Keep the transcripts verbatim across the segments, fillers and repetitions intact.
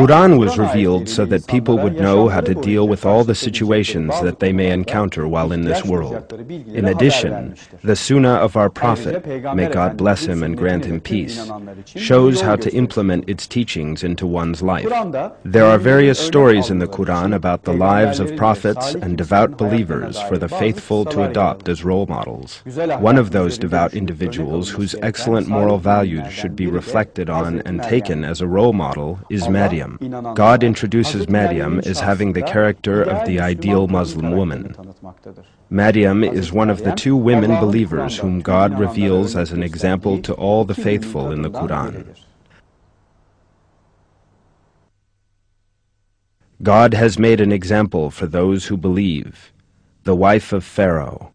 Quran was revealed so that people would know how to deal with all the situations that they may encounter while in this world. In addition, the Sunnah of our Prophet, may God bless him and grant him peace, shows how to implement its teachings into one's life. There are various stories in the Quran about the lives of prophets and devout believers for the faithful to adopt as role models. One of those devout individuals whose excellent moral values should be reflected on and taken as a role model is Maryam. God introduces Maryam as having the character of the ideal Muslim woman. Maryam is one of the two women believers whom God reveals as an example to all the faithful in the Quran. God has made an example for those who believe, the wife of Pharaoh.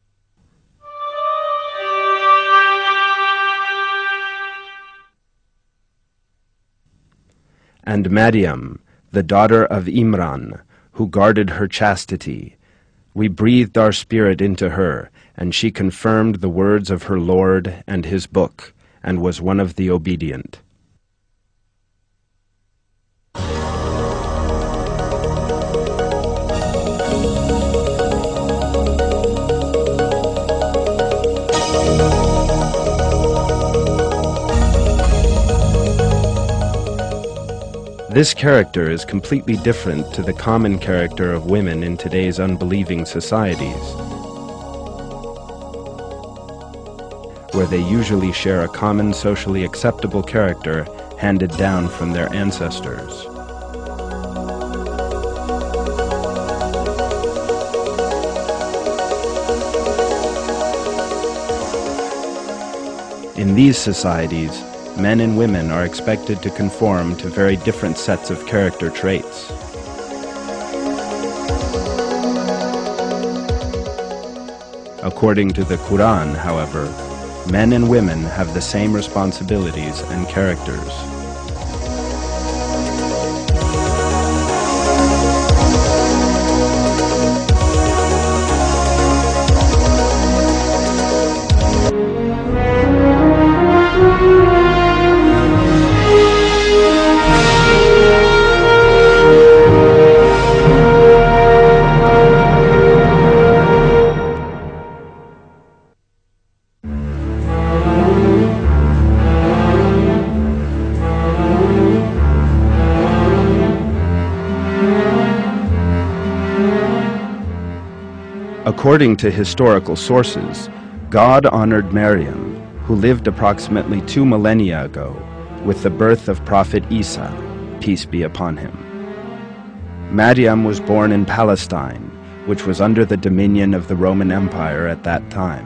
And Maryam, the daughter of Imran, who guarded her chastity, we breathed our spirit into her, and she confirmed the words of her Lord and his book, and was one of the obedient. This character is completely different to the common character of women in today's unbelieving societies, where they usually share a common socially acceptable character handed down from their ancestors. In these societies, men and women are expected to conform to very different sets of character traits. According to the Quran, however, men and women have the same responsibilities and characters. According to historical sources, God honored Maryam, who lived approximately two millennia ago, with the birth of Prophet Isa, peace be upon him. Maryam was born in Palestine, which was under the dominion of the Roman Empire at that time.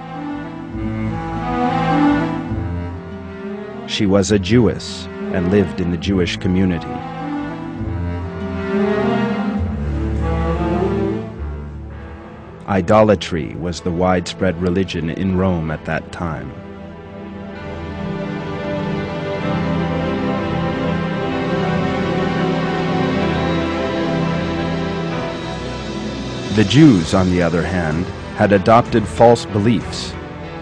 She was a Jewess and lived in the Jewish community. Idolatry was the widespread religion in Rome at that time. The Jews, on the other hand, had adopted false beliefs.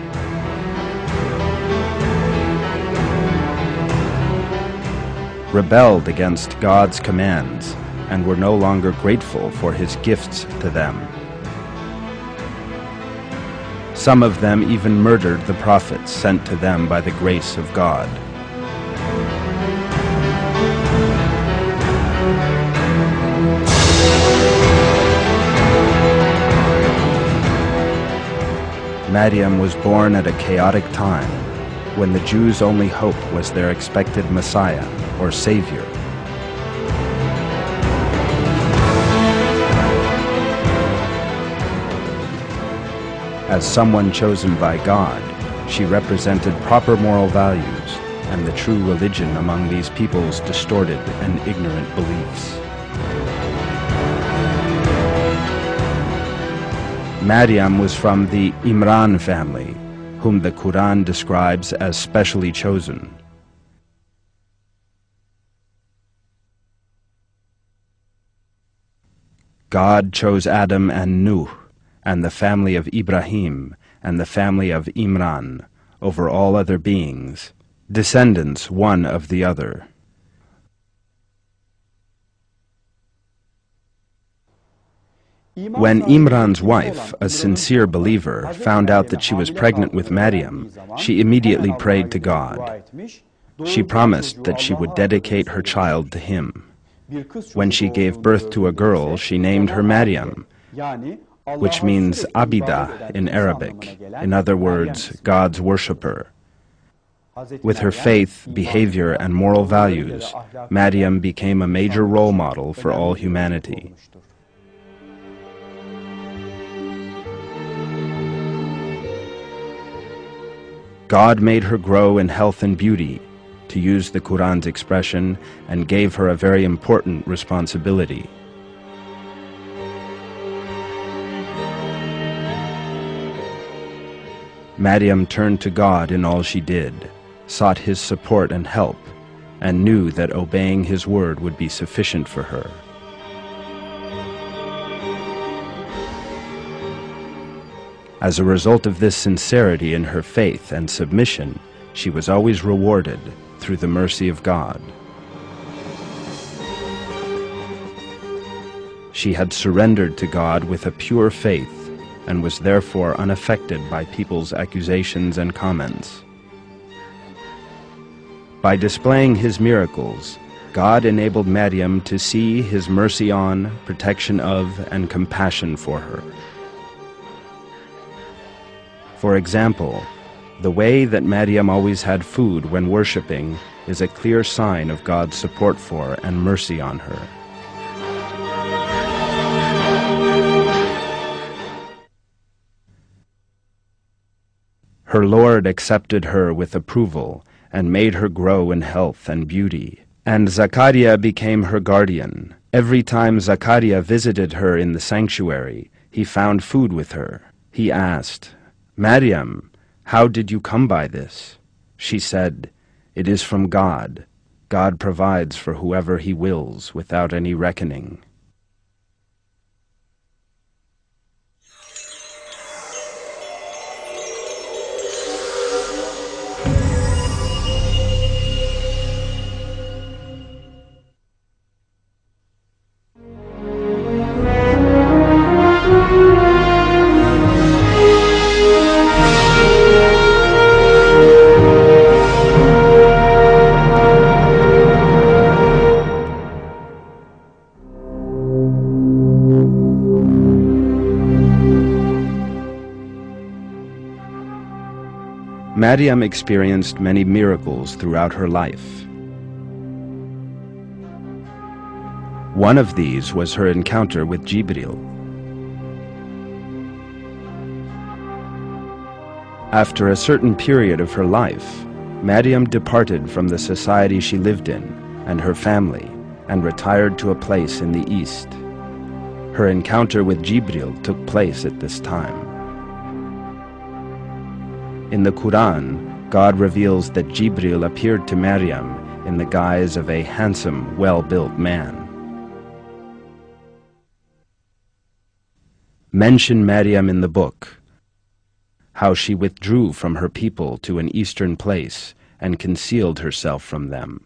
Rebelled against God's commands, and were no longer grateful for his gifts to them. Some of them even murdered the prophets sent to them by the grace of God. Maryam was born at a chaotic time, when the Jews' only hope was their expected Messiah, or Savior. As someone chosen by God, she represented proper moral values and the true religion among these people's distorted and ignorant beliefs. Maryam was from the Imran family, whom the Quran describes as specially chosen. God chose Adam and Nuh, and the family of Ibrahim, and the family of Imran, over all other beings, descendants one of the other. When Imran's wife, a sincere believer, found out that she was pregnant with Maryam, she immediately prayed to God. She promised that she would dedicate her child to him. When she gave birth to a girl, she named her Maryam, which means Abida in Arabic, in other words, God's worshipper. With her faith, behavior, and moral values, Maryam became a major role model for all humanity. God made her grow in health and beauty, to use the Quran's expression, and gave her a very important responsibility. Maryam turned to God in all she did, sought his support and help, and knew that obeying his word would be sufficient for her. As a result of this sincerity in her faith and submission, she was always rewarded through the mercy of God. She had surrendered to God with a pure faith and was therefore unaffected by people's accusations and comments. By displaying his miracles, God enabled Maryam to see his mercy on, protection of, and compassion for her. For example, the way that Maryam always had food when worshipping is a clear sign of God's support for and mercy on her. Her Lord accepted her with approval and made her grow in health and beauty, and Zakaria became her guardian. Every time Zakaria visited her in the sanctuary, he found food with her. He asked, "Maryam, how did you come by this?" She said, "It is from God. God provides for whoever he wills without any reckoning." Maryam experienced many miracles throughout her life. One of these was her encounter with Jibril. After a certain period of her life, Maryam departed from the society she lived in and her family and retired to a place in the east. Her encounter with Jibril took place at this time. In the Quran, God reveals that Jibril appeared to Maryam in the guise of a handsome, well-built man. Mention Maryam in the book, how she withdrew from her people to an eastern place and concealed herself from them.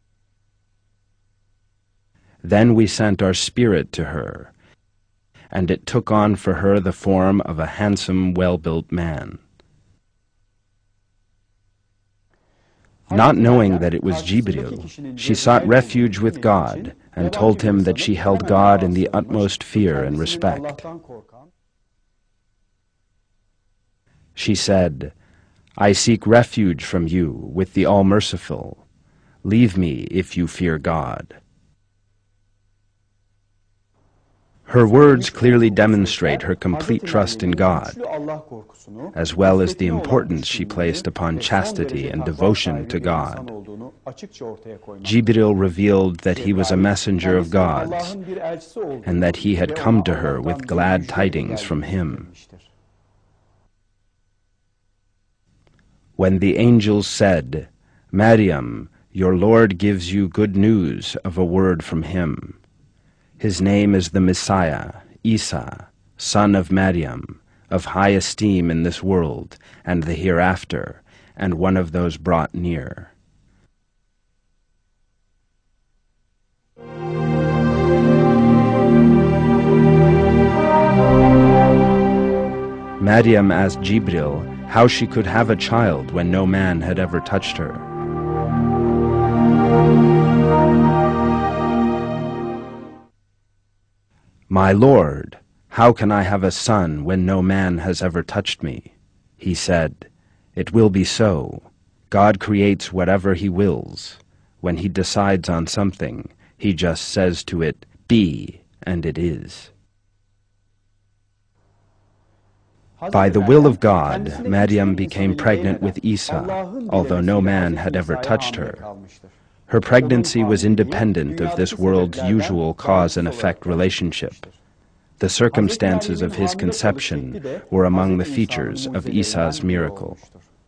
Then we sent our spirit to her, and it took on for her the form of a handsome, well-built man. Not knowing that it was Jibril, she sought refuge with God and told him that she held God in the utmost fear and respect. She said, "I seek refuge from you with the All-Merciful. Leave me if you fear God." Her words clearly demonstrate her complete trust in God, as well as the importance she placed upon chastity and devotion to God. Jibril revealed that he was a messenger of God's, and that he had come to her with glad tidings from him. When the angels said, "Maryam, your Lord gives you good news of a word from him. His name is the Messiah, Isa, son of Maryam, of high esteem in this world and the hereafter, and one of those brought near." Maryam asked Jibril how she could have a child when no man had ever touched her. "My Lord, how can I have a son when no man has ever touched me?" He said, "It will be so. God creates whatever He wills. When He decides on something, He just says to it, 'Be,' and it is." By the will of God, Maryam became pregnant with Isa, although no man had ever touched her. Her pregnancy was independent of this world's usual cause and effect relationship. The circumstances of his conception were among the features of Isa's miracle.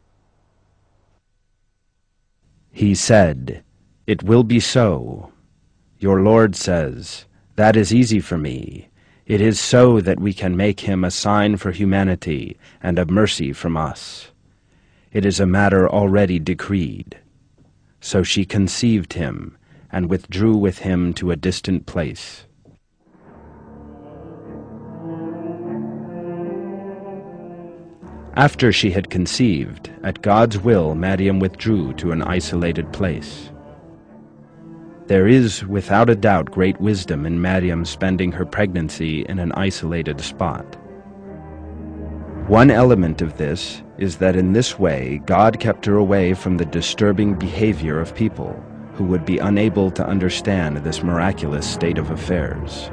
He said, "It will be so. Your Lord says, 'That is easy for me. It is so that we can make him a sign for humanity and a mercy from us. It is a matter already decreed.' So she conceived him and withdrew with him to a distant place. After she had conceived, at God's will Maryam withdrew to an isolated place. There is, without a doubt, great wisdom in Maryam spending her pregnancy in an isolated spot. One element of this is that in this way God kept her away from the disturbing behavior of people who would be unable to understand this miraculous state of affairs.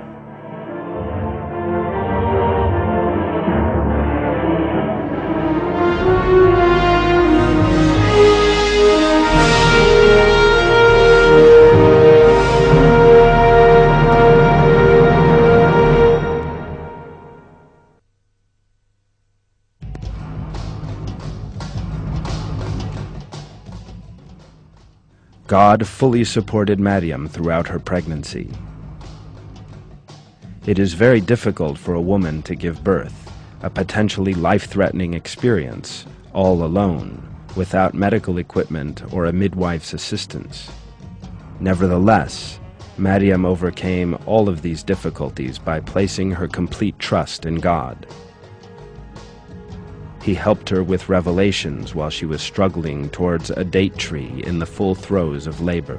God fully supported Maryam throughout her pregnancy. It is very difficult for a woman to give birth, a potentially life-threatening experience, all alone, without medical equipment or a midwife's assistance. Nevertheless, Maryam overcame all of these difficulties by placing her complete trust in God. He helped her with revelations while she was struggling towards a date tree in the full throes of labor.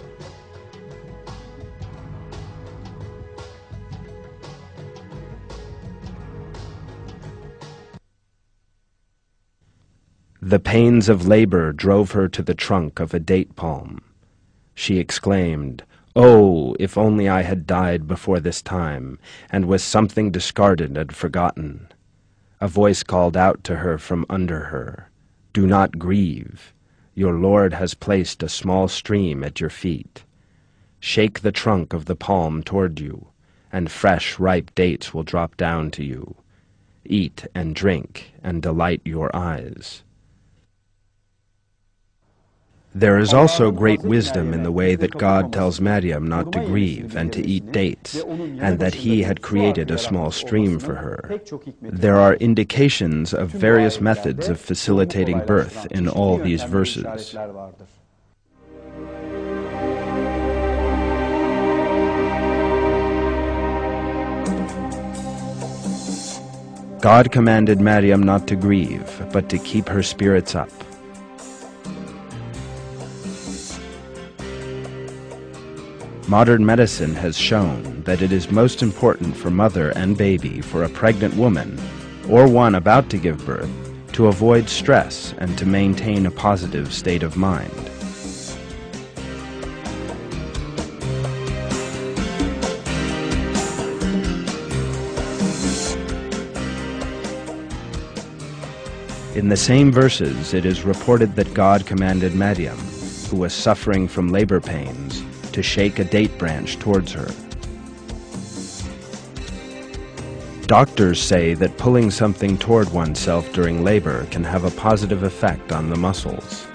The pains of labor drove her to the trunk of a date palm. She exclaimed, "Oh, if only I had died before this time, and was something discarded and forgotten." A voice called out to her from under her, "Do not grieve. Your Lord has placed a small stream at your feet. Shake the trunk of the palm toward you, and fresh, ripe dates will drop down to you. Eat and drink, and delight your eyes." There is also great wisdom in the way that God tells Maryam not to grieve and to eat dates, and that He had created a small stream for her. There are indications of various methods of facilitating birth in all these verses. God commanded Maryam not to grieve, but to keep her spirits up. Modern medicine has shown that it is most important for mother and baby for a pregnant woman, or one about to give birth, to avoid stress and to maintain a positive state of mind. In the same verses, it is reported that God commanded Maryam, who was suffering from labor pains, to shake a date branch towards her. Doctors say that pulling something toward oneself during labor can have a positive effect on the muscles.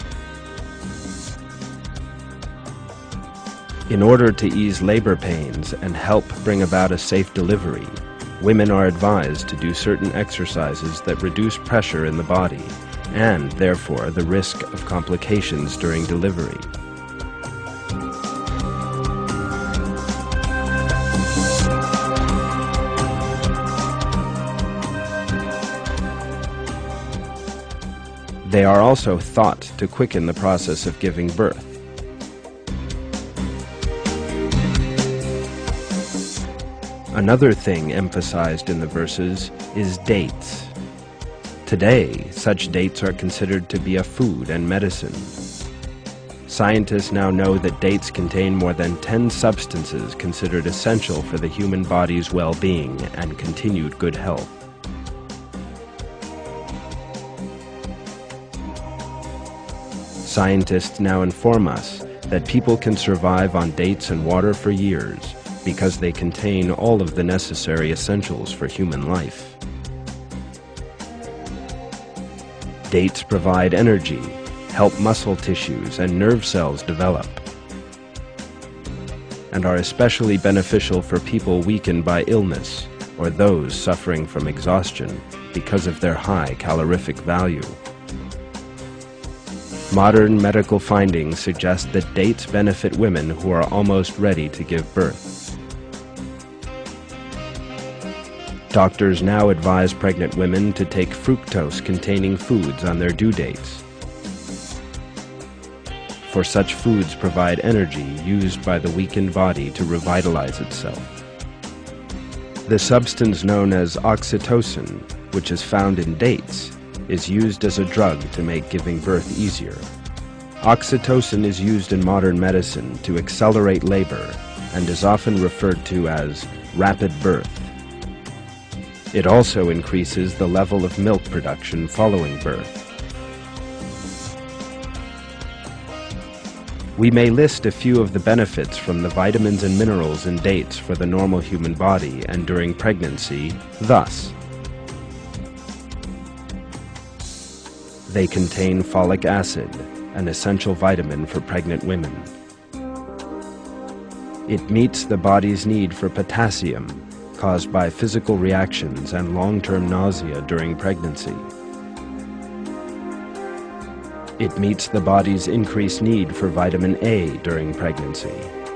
In order to ease labor pains and help bring about a safe delivery, women are advised to do certain exercises that reduce pressure in the body and, therefore, the risk of complications during delivery. They are also thought to quicken the process of giving birth. Another thing emphasized in the verses is dates. Today, such dates are considered to be a food and medicine. Scientists now know that dates contain more than ten substances considered essential for the human body's well-being and continued good health. Scientists now inform us that people can survive on dates and water for years because they contain all of the necessary essentials for human life. Dates provide energy, help muscle tissues and nerve cells develop, and are especially beneficial for people weakened by illness or those suffering from exhaustion because of their high calorific value. Modern medical findings suggest that dates benefit women who are almost ready to give birth. Doctors now advise pregnant women to take fructose-containing foods on their due dates, for such foods provide energy used by the weakened body to revitalize itself. The substance known as oxytocin, which is found in dates, is used as a drug to make giving birth easier. Oxytocin is used in modern medicine to accelerate labor and is often referred to as rapid birth. It also increases the level of milk production following birth. We may list a few of the benefits from the vitamins and minerals in dates for the normal human body and during pregnancy, thus: they contain folic acid, an essential vitamin for pregnant women. It meets the body's need for potassium, caused by physical reactions and long-term nausea during pregnancy. It meets the body's increased need for vitamin A during pregnancy.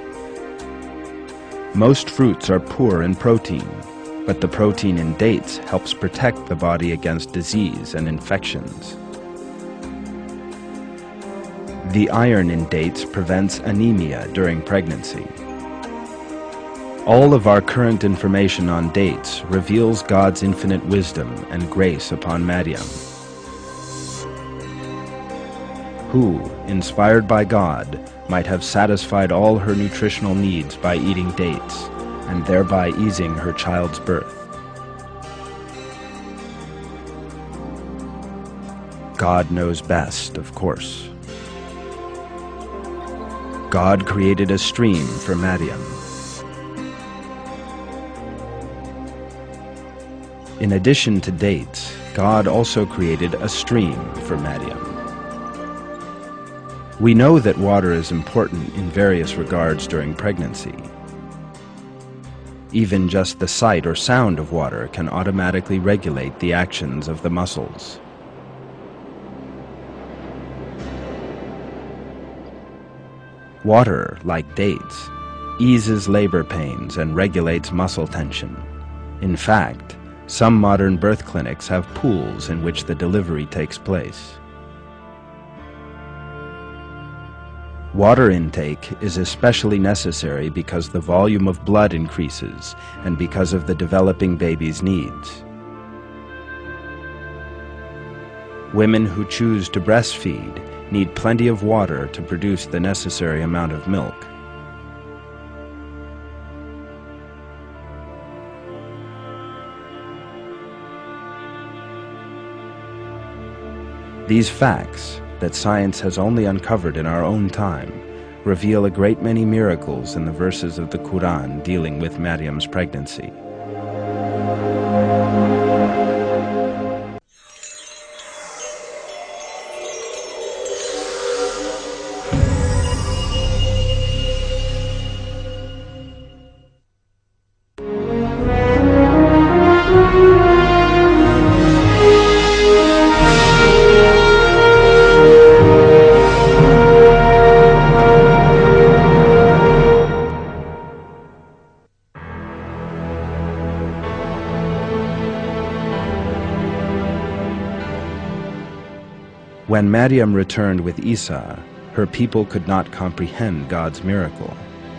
Most fruits are poor in protein, but the protein in dates helps protect the body against disease and infections. The iron in dates prevents anemia during pregnancy. All of our current information on dates reveals God's infinite wisdom and grace upon Mariam, who, inspired by God, might have satisfied all her nutritional needs by eating dates, and thereby easing her child's birth. God knows best, of course. God created a stream for Mariam. In addition to dates, God also created a stream for Mariam. We know that water is important in various regards during pregnancy. Even just the sight or sound of water can automatically regulate the actions of the muscles. Water, like dates, eases labor pains and regulates muscle tension. In fact, some modern birth clinics have pools in which the delivery takes place. Water intake is especially necessary because the volume of blood increases and because of the developing baby's needs. Women who choose to breastfeed need plenty of water to produce the necessary amount of milk. These facts, that science has only uncovered in our own time, reveal a great many miracles in the verses of the Quran dealing with Mariam's pregnancy. When Maryam returned with Isa, her people could not comprehend God's miracle.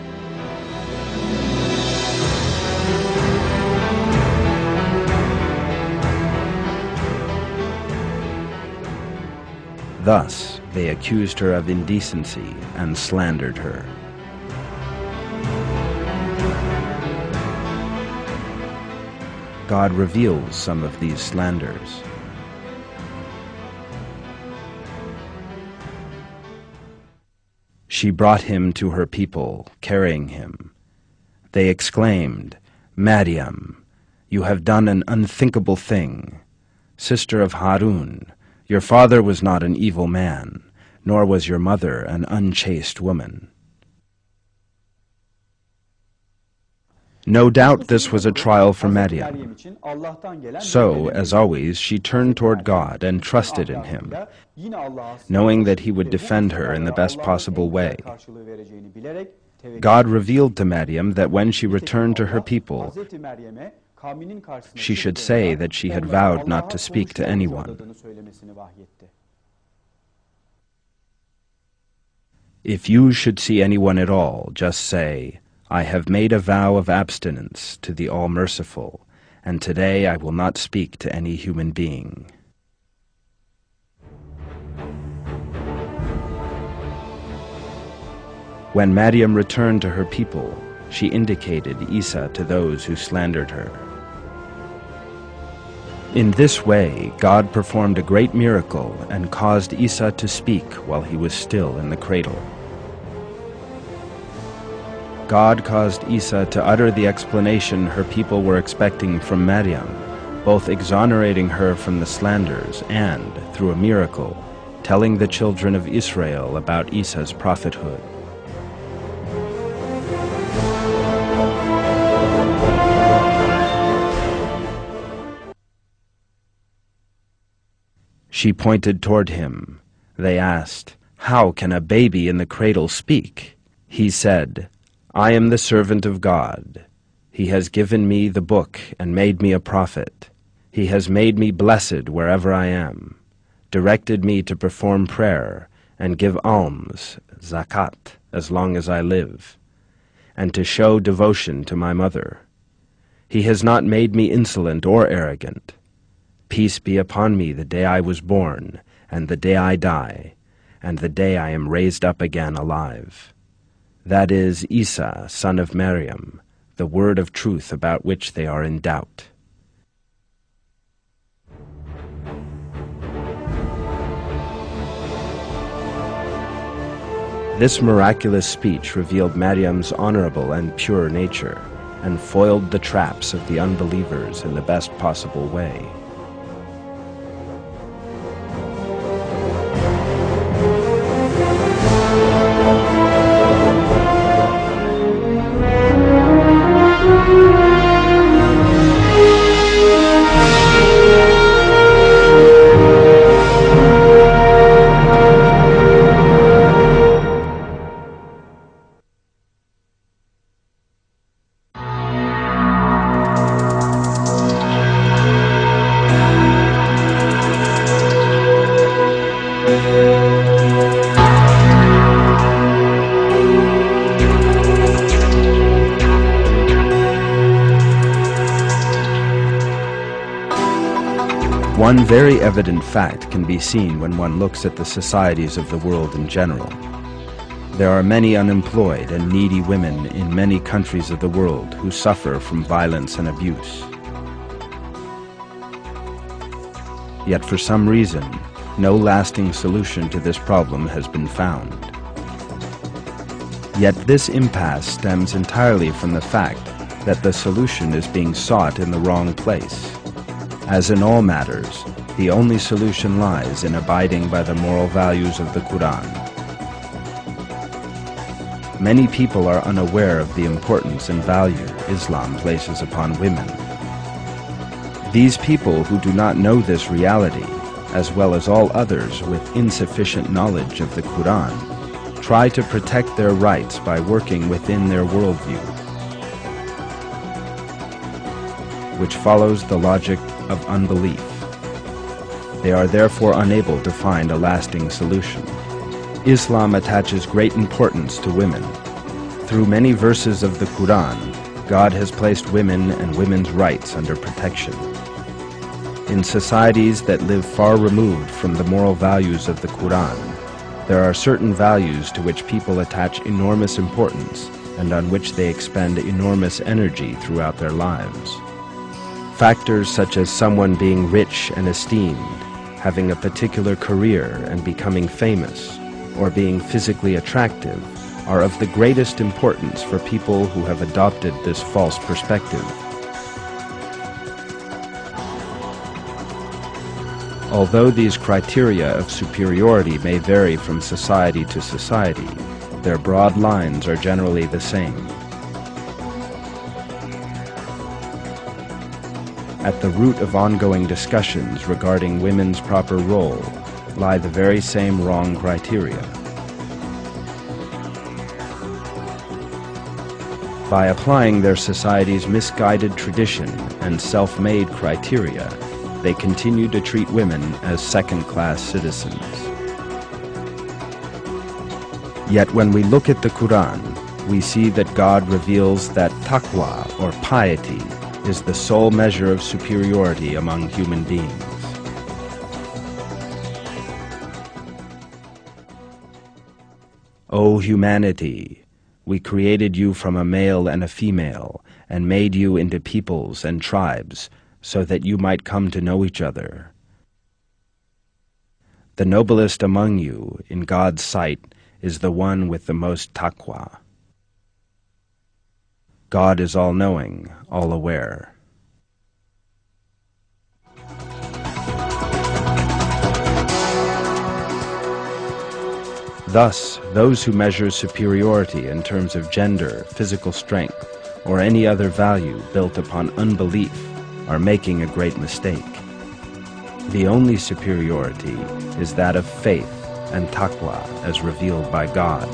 Thus, they accused her of indecency and slandered her. God reveals some of these slanders. She brought him to her people, carrying him. They exclaimed, "Maryam, you have done an unthinkable thing. Sister of Harun, your father was not an evil man, nor was your mother an unchaste woman." No doubt this was a trial for Maryam. So, as always, she turned toward God and trusted in Him, knowing that He would defend her in the best possible way. God revealed to Maryam that when she returned to her people, she should say that she had vowed not to speak to anyone. If you should see anyone at all, just say, "I have made a vow of abstinence to the All-Merciful, and today I will not speak to any human being." When Maryam returned to her people, she indicated Isa to those who slandered her. In this way, God performed a great miracle and caused Isa to speak while he was still in the cradle. God caused Isa to utter the explanation her people were expecting from Maryam, both exonerating her from the slanders and, through a miracle, telling the children of Israel about Isa's prophethood. She pointed toward him. They asked, "How can a baby in the cradle speak?" He said, "I am the servant of God. He has given me the book and made me a prophet. He has made me blessed wherever I am, directed me to perform prayer and give alms, zakat, as long as I live, and to show devotion to my mother. He has not made me insolent or arrogant. Peace be upon me the day I was born, and the day I die, and the day I am raised up again alive. That is Isa, son of Maryam, the word of truth about which they are in doubt." This miraculous speech revealed Maryam's honorable and pure nature, and foiled the traps of the unbelievers in the best possible way. One very evident fact can be seen when one looks at the societies of the world in general. There are many unemployed and needy women in many countries of the world who suffer from violence and abuse. Yet for some reason, no lasting solution to this problem has been found. Yet this impasse stems entirely from the fact that the solution is being sought in the wrong place. As in all matters, the only solution lies in abiding by the moral values of the Quran. Many people are unaware of the importance and value Islam places upon women. These people who do not know this reality, as well as all others with insufficient knowledge of the Quran, try to protect their rights by working within their worldview, which follows the logic of unbelief. They are therefore unable to find a lasting solution. Islam attaches great importance to women. Through many verses of the Quran, God has placed women and women's rights under protection. In societies that live far removed from the moral values of the Quran, there are certain values to which people attach enormous importance and on which they expend enormous energy throughout their lives. Factors such as someone being rich and esteemed, having a particular career and becoming famous, or being physically attractive, are of the greatest importance for people who have adopted this false perspective. Although these criteria of superiority may vary from society to society, their broad lines are generally the same. At the root of ongoing discussions regarding women's proper role lie the very same wrong criteria. By applying their society's misguided tradition and self-made criteria, they continue to treat women as second-class citizens. Yet when we look at the Quran, we see that God reveals that taqwa, or piety, is the sole measure of superiority among human beings. O humanity, we created you from a male and a female, and made you into peoples and tribes, so that you might come to know each other. The noblest among you, in God's sight, is the one with the most taqwa. God is all-knowing, all-aware. Thus, those who measure superiority in terms of gender, physical strength, or any other value built upon unbelief are making a great mistake. The only superiority is that of faith and taqwa as revealed by God.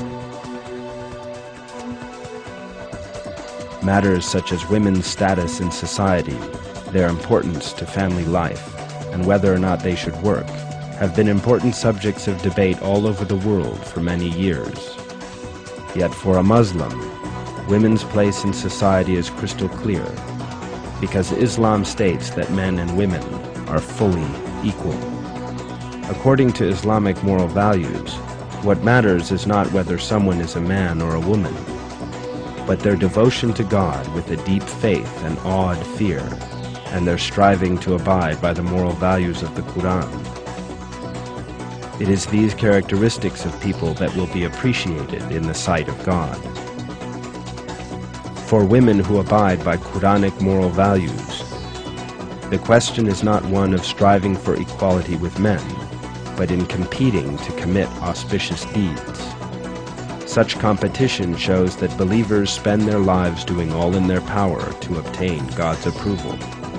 Matters such as women's status in society, their importance to family life, and whether or not they should work, have been important subjects of debate all over the world for many years. Yet for a Muslim, women's place in society is crystal clear, because Islam states that men and women are fully equal. According to Islamic moral values, what matters is not whether someone is a man or a woman, but their devotion to God with a deep faith and awed fear, and their striving to abide by the moral values of the Quran. It is these characteristics of people that will be appreciated in the sight of God. For women who abide by Quranic moral values, the question is not one of striving for equality with men, but in competing to commit auspicious deeds. Such competition shows that believers spend their lives doing all in their power to obtain God's approval.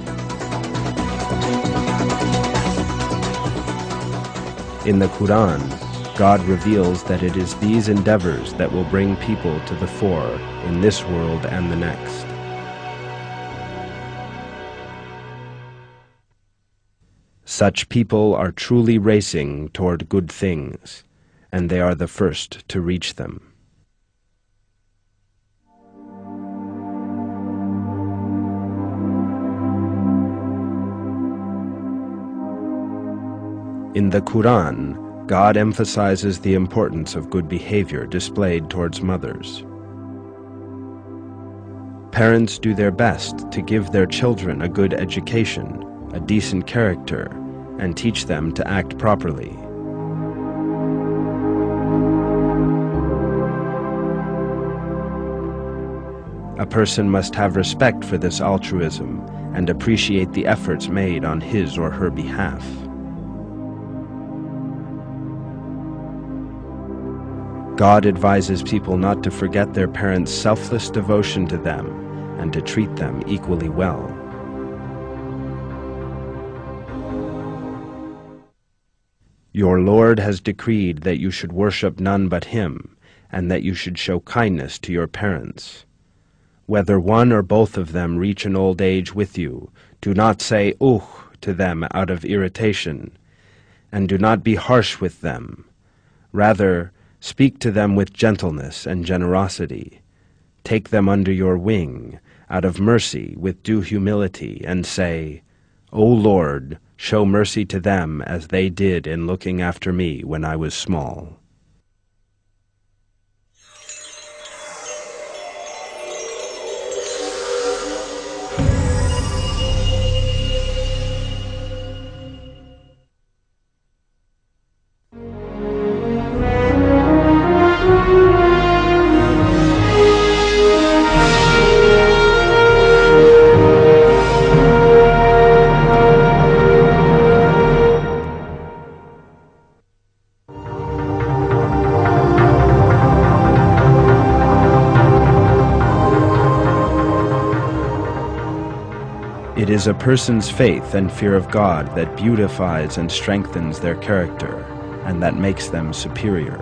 In the Quran, God reveals that it is these endeavors that will bring people to the fore in this world and the next. Such people are truly racing toward good things, and they are the first to reach them. In the Quran, God emphasizes the importance of good behavior displayed towards mothers. Parents do their best to give their children a good education, a decent character, and teach them to act properly. A person must have respect for this altruism and appreciate the efforts made on his or her behalf. God advises people not to forget their parents' selfless devotion to them and to treat them equally well. Your Lord has decreed that you should worship none but Him, and that you should show kindness to your parents. Whether one or both of them reach an old age with you, do not say "Ugh" to them out of irritation. and do not be harsh with them. Rather, speak to them with gentleness and generosity. Take them under your wing, out of mercy with due humility, and say, O Lord, show mercy to them as they did in looking after me when I was small. It is a person's faith and fear of God that beautifies and strengthens their character, and that makes them superior.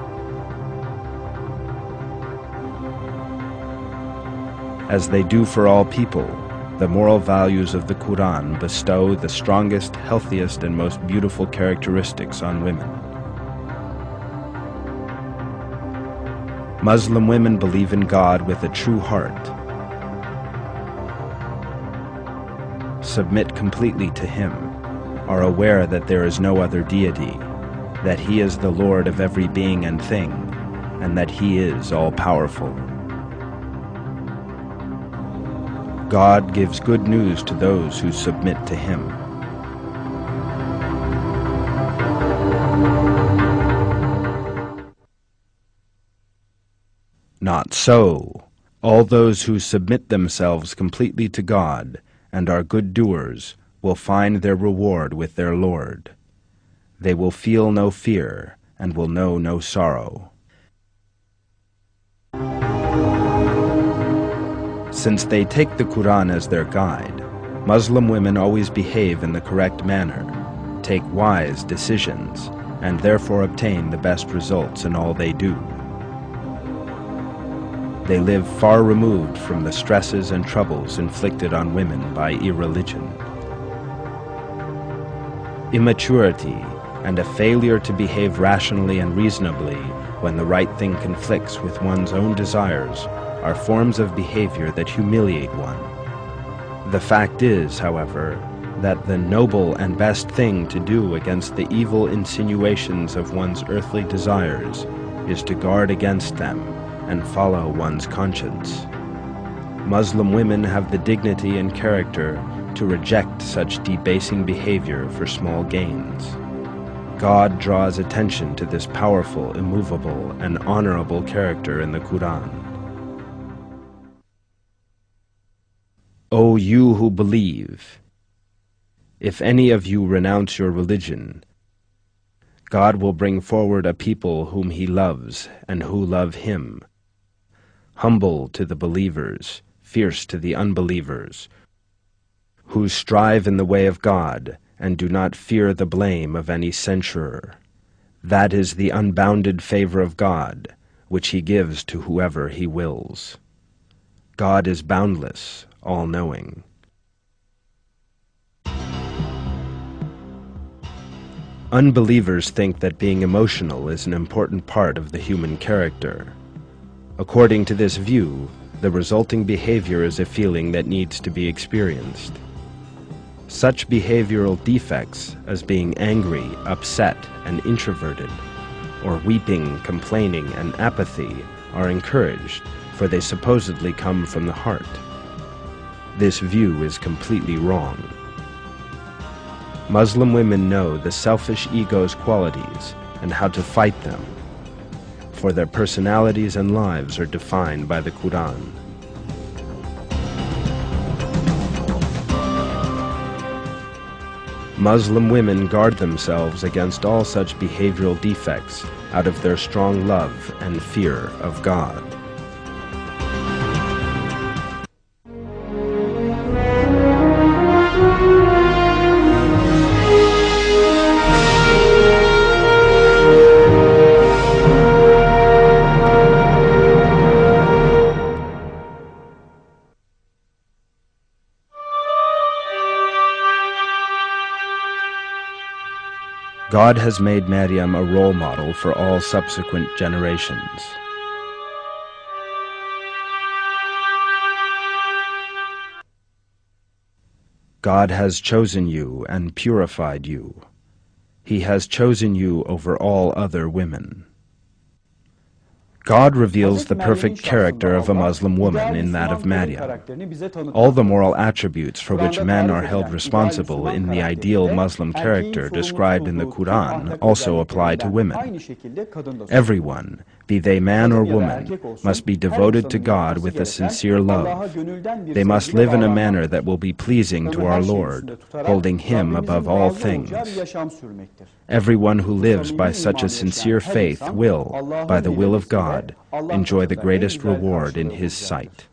As they do for all people, the moral values of the Quran bestow the strongest, healthiest, and most beautiful characteristics on women. Muslim women believe in God with a true heart, submit completely to Him, are aware that there is no other deity, that He is the Lord of every being and thing, and that He is all-powerful. God gives good news to those who submit to Him. Not so. All those who submit themselves completely to God and are good doers will find their reward with their Lord. They will feel no fear and will know no sorrow. Since they take the Quran as their guide, Muslim women always behave in the correct manner, take wise decisions, and therefore obtain the best results in all they do. They live far removed from the stresses and troubles inflicted on women by irreligion. Immaturity and a failure to behave rationally and reasonably when the right thing conflicts with one's own desires are forms of behavior that humiliate one. The fact is, however, that the noble and best thing to do against the evil insinuations of one's earthly desires is to guard against them and follow one's conscience. Muslim women have the dignity and character to reject such debasing behavior for small gains. God draws attention to this powerful, immovable, and honorable character in the Quran. O you who believe, if any of you renounce your religion, God will bring forward a people whom He loves and who love Him, humble to the believers, fierce to the unbelievers, who strive in the way of God and do not fear the blame of any censurer. That is the unbounded favor of God, which He gives to whoever He wills. God is boundless, all-knowing. Unbelievers think that being emotional is an important part of the human character. According to this view, the resulting behavior is a feeling that needs to be experienced. Such behavioral defects as being angry, upset, and introverted, or weeping, complaining, and apathy are encouraged, for they supposedly come from the heart. This view is completely wrong. Muslim women know the selfish ego's qualities and how to fight them, for their personalities and lives are defined by the Quran. Muslim women guard themselves against all such behavioral defects out of their strong love and fear of God. God has made Maryam a role model for all subsequent generations. God has chosen you and purified you. He has chosen you over all other women. God reveals the perfect character of a Muslim woman in that of Maryam. All the moral attributes for which men are held responsible in the ideal Muslim character described in the Quran also apply to women. Everyone, be they man or woman, must be devoted to God with a sincere love. They must live in a manner that will be pleasing to our Lord, holding Him above all things. Everyone who lives by such a sincere faith will, by the will of God, enjoy the greatest reward in His sight.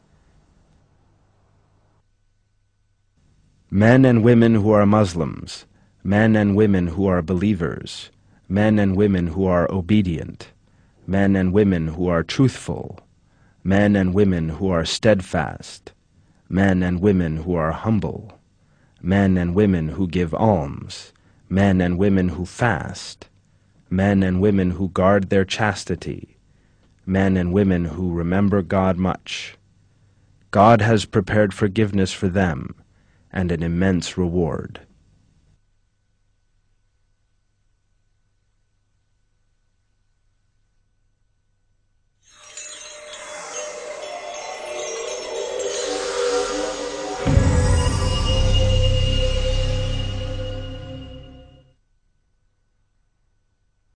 Men and women who are Muslims, men and women who are believers, men and women who are obedient, men and women who are truthful, men and women who are steadfast, men and women who are humble, men and women who give alms, men and women who fast, men and women who guard their chastity, men and women who remember God much. God has prepared forgiveness for them and an immense reward.